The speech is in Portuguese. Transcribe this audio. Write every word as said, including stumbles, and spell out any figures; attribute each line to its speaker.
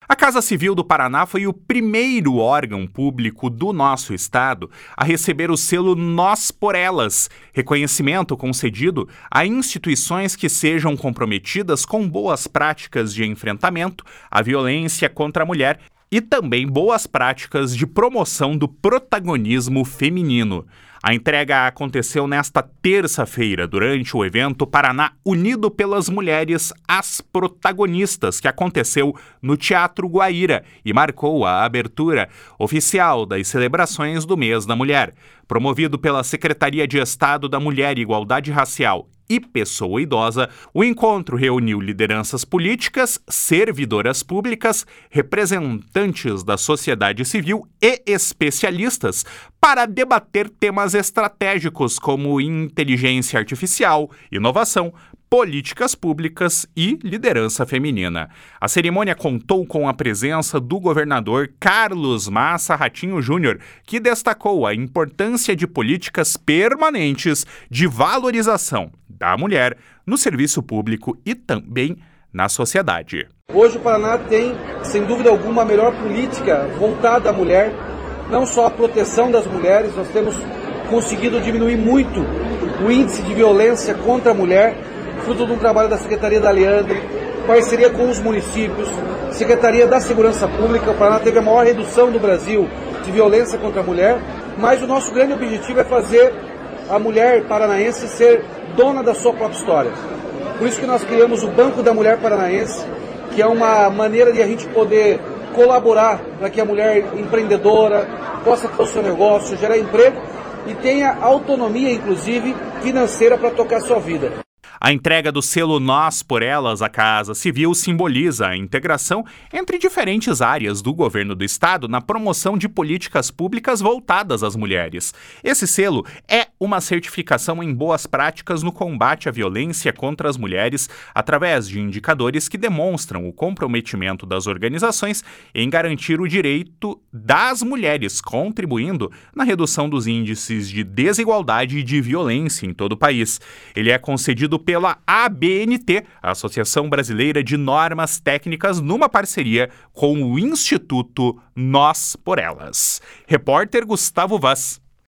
Speaker 1: A Casa Civil do Paraná foi o primeiro órgão público do nosso estado a receber o selo Nós por Elas, reconhecimento concedido a instituições que sejam comprometidas com boas práticas de enfrentamento à violência contra a mulher e também boas práticas de promoção do protagonismo feminino. A entrega aconteceu nesta terça-feira, durante o evento Paraná Unido pelas Mulheres, as Protagonistas, que aconteceu no Teatro Guaíra e marcou a abertura oficial das celebrações do Mês da Mulher. Promovido pela Secretaria de Estado da Mulher e Igualdade Racial e Pessoa Idosa, o encontro reuniu lideranças políticas, servidoras públicas, representantes da sociedade civil e especialistas para debater temas estratégicos como inteligência artificial, inovação, políticas públicas e liderança feminina. A cerimônia contou com a presença do governador Carlos Massa Ratinho Júnior, que destacou a importância de políticas permanentes de valorização da mulher no serviço público e também na sociedade.
Speaker 2: Hoje o Paraná tem, sem dúvida alguma, a melhor política voltada à mulher, não só a proteção das mulheres, nós temos conseguido diminuir muito o índice de violência contra a mulher, fruto de um trabalho da Secretaria da Leandre, parceria com os municípios, Secretaria da Segurança Pública. O Paraná teve a maior redução do Brasil de violência contra a mulher, mas o nosso grande objetivo é fazer a mulher paranaense ser dona da sua própria história. Por isso que nós criamos o Banco da Mulher Paranaense, que é uma maneira de a gente poder colaborar para que a mulher empreendedora possa ter o seu negócio, gerar emprego e tenha autonomia, inclusive, financeira para tocar sua vida.
Speaker 1: A entrega do selo Nós por Elas à Casa Civil simboliza a integração entre diferentes áreas do governo do estado na promoção de políticas públicas voltadas às mulheres. Esse selo é uma certificação em boas práticas no combate à violência contra as mulheres através de indicadores que demonstram o comprometimento das organizações em garantir o direito das mulheres, contribuindo na redução dos índices de desigualdade e de violência em todo o país. Ele é concedido pela A B N T, a Associação Brasileira de Normas Técnicas, numa parceria com o Instituto Nós por Elas. Repórter Gustavo Vaz.